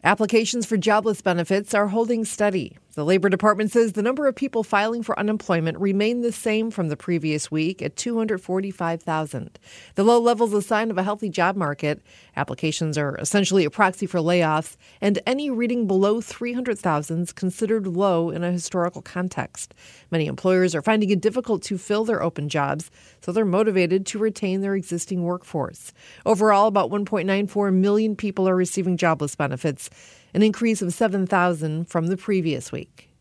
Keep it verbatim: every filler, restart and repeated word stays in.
Applications for jobless benefits are holding steady. The Labor Department says the number of people filing for unemployment remained the same from the previous week at two hundred forty-five thousand. The low level is a sign of a healthy job market. Applications are essentially a proxy for layoffs, and any reading below three hundred thousand is considered low in a historical context. Many employers are finding it difficult to fill their open jobs, so they're motivated to retain their existing workforce. Overall, about one point nine four million people are receiving jobless benefits, an increase of seven thousand from the previous week.